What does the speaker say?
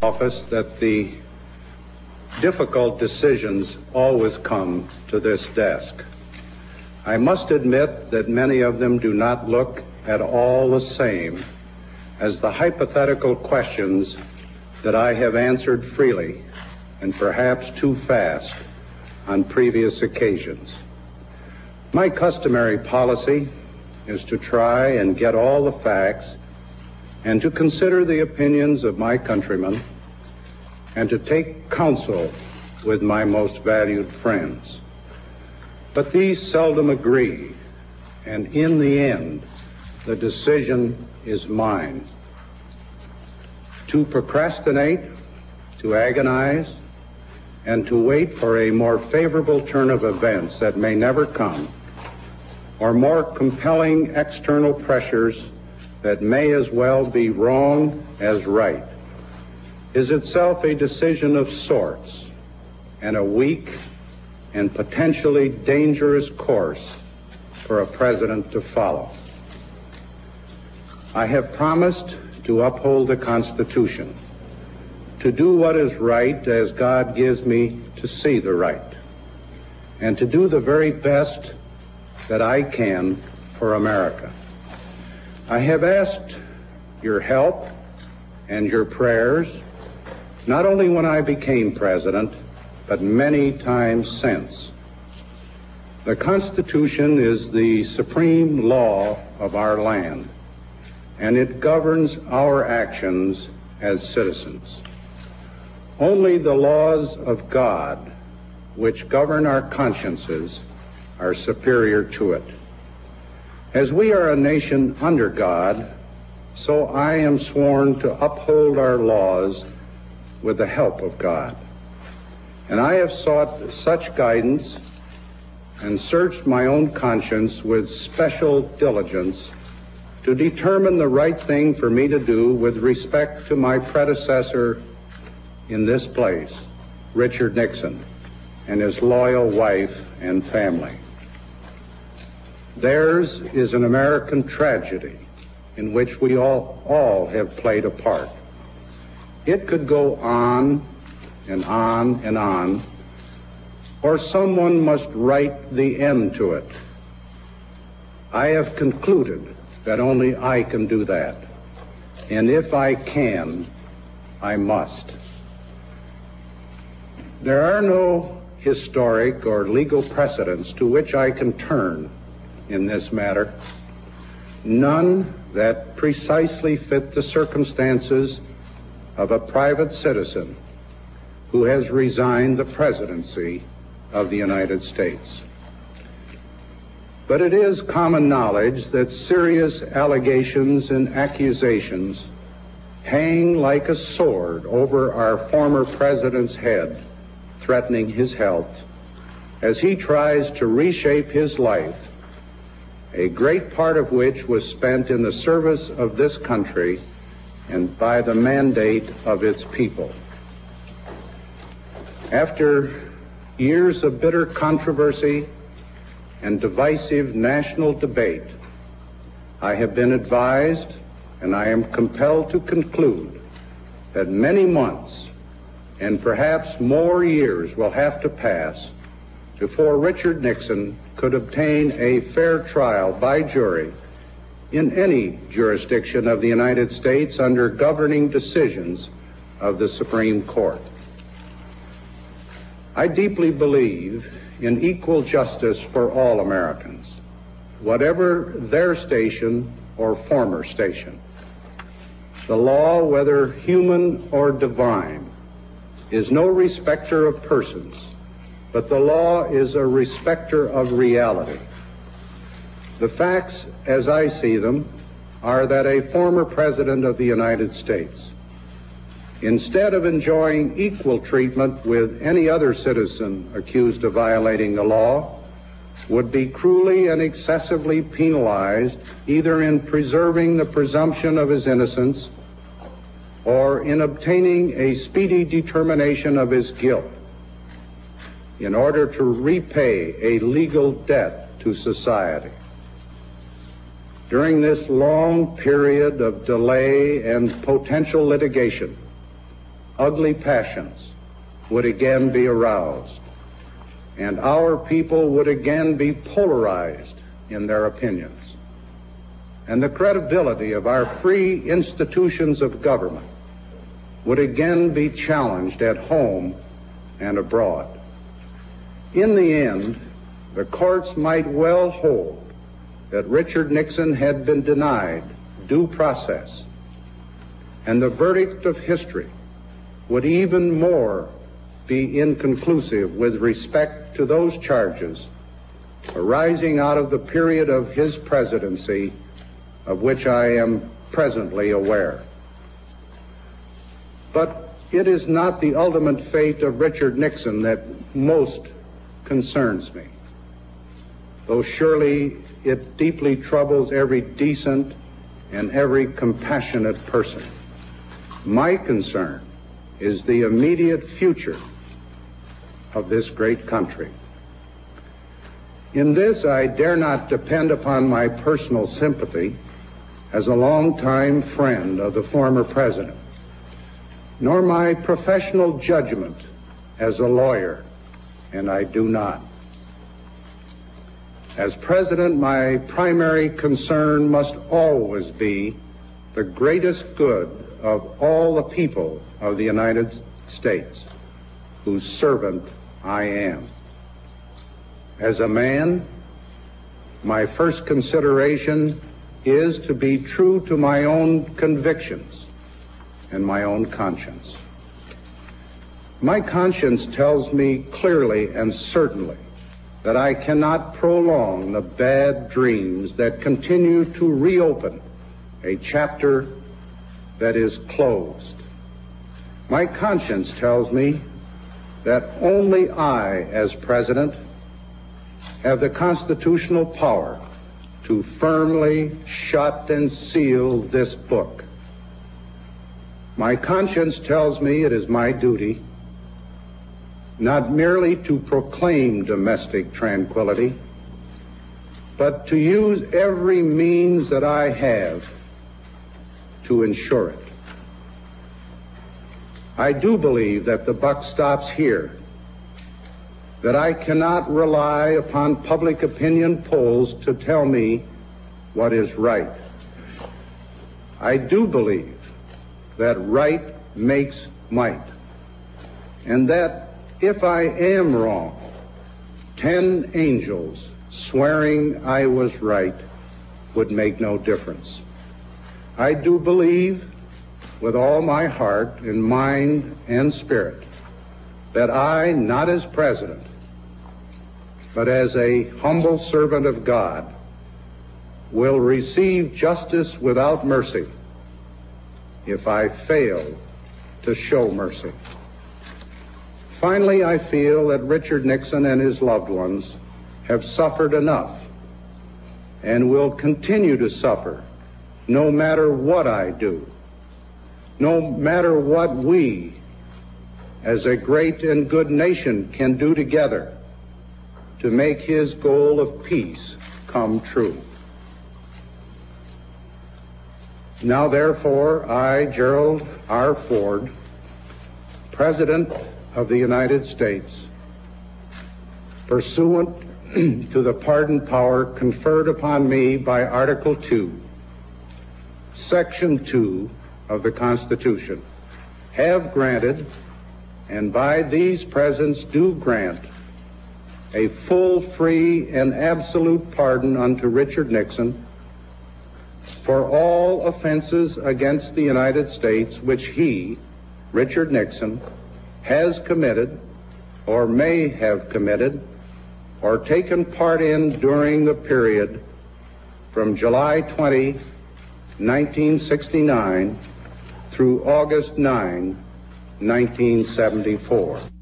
office that the difficult decisions always come to this desk. I must admit that many of them do not look at all the same as the hypothetical questions that I have answered freely and perhaps too fast on previous occasions. My customary policy is to try and get all the facts and to consider the opinions of my countrymen and to take counsel with my most valued friends. But these seldom agree, and in the end, the decision is mine. To procrastinate, to agonize, and to wait for a more favorable turn of events that may never come, or more compelling external pressures that may as well be wrong as right, is itself a decision of sorts and a weak and potentially dangerous course for a president to follow. I have promised to uphold the Constitution, to do what is right as God gives me to see the right, and to do the very best that I can for America. I have asked your help and your prayers, not only when I became president, but many times since. The Constitution is the supreme law of our land, and it governs our actions as citizens. Only the laws of God, which govern our consciences, are superior to it. As we are a nation under God, so I am sworn to uphold our laws with the help of God. And I have sought such guidance and searched my own conscience with special diligence to determine the right thing for me to do with respect to my predecessor in this place, Richard Nixon, and his loyal wife and family. Theirs is an American tragedy in which we all have played a part. It could go on and on and on, or someone must write the end to it. I have concluded that only I can do that, and if I can, I must. There are no historic or legal precedents to which I can turn in this matter, none that precisely fit the circumstances of a private citizen who has resigned the presidency of the United States. But it is common knowledge that serious allegations and accusations hang like a sword over our former president's head, threatening his health as he tries to reshape his life, a great part of which was spent in the service of this country and by the mandate of its people. After years of bitter controversy and divisive national debate, I have been advised, and I am compelled to conclude, that many months and perhaps more years will have to pass before Richard Nixon could obtain a fair trial by jury in any jurisdiction of the United States under governing decisions of the Supreme Court. I deeply believe in equal justice for all Americans, whatever their station or former station. The law, whether human or divine, is no respecter of persons, but the law is a respecter of reality. The facts, as I see them, are that a former president of the United States, instead of enjoying equal treatment with any other citizen accused of violating the law, would be cruelly and excessively penalized either in preserving the presumption of his innocence or in obtaining a speedy determination of his guilt in order to repay a legal debt to society. During this long period of delay and potential litigation, ugly passions would again be aroused, and our people would again be polarized in their opinions, and the credibility of our free institutions of government would again be challenged at home and abroad. In the end, the courts might well hold that Richard Nixon had been denied due process, and the verdict of history would even more be inconclusive with respect to those charges arising out of the period of his presidency of which I am presently aware. But it is not the ultimate fate of Richard Nixon that most concerns me, though surely it deeply troubles every decent and every compassionate person. My concern is the immediate future of this great country. In this, I dare not depend upon my personal sympathy as a longtime friend of the former president, nor my professional judgment as a lawyer, and I do not. As president, my primary concern must always be the greatest good of all the people of the United States, whose servant I am. As a man, my first consideration is to be true to my own convictions and my own conscience. My conscience tells me clearly and certainly that I cannot prolong the bad dreams that continue to reopen a chapter that is closed. My conscience tells me that only I, as president, have the constitutional power to firmly shut and seal this book. My conscience tells me it is my duty not merely to proclaim domestic tranquility, but to use every means that I have to ensure it. I do believe that the buck stops here, that I cannot rely upon public opinion polls to tell me what is right. I do believe that right makes might, and that if I am wrong, 10 angels swearing I was right would make no difference. I do believe with all my heart and mind and spirit that I, not as president, but as a humble servant of God, will receive justice without mercy if I fail to show mercy. Finally, I feel that Richard Nixon and his loved ones have suffered enough and will continue to suffer no matter what I do, no matter what we, as a great and good nation, can do together to make his goal of peace come true. Now, therefore, I, Gerald R. Ford, President of the United States, pursuant to the pardon power conferred upon me by Article 2, Section 2 of the Constitution, have granted, and by these presents do grant, a full, free, and absolute pardon unto Richard Nixon for all offenses against the United States which he, Richard Nixon, has committed or may have committed or taken part in during the period from July 20, 1969 through August 9, 1974.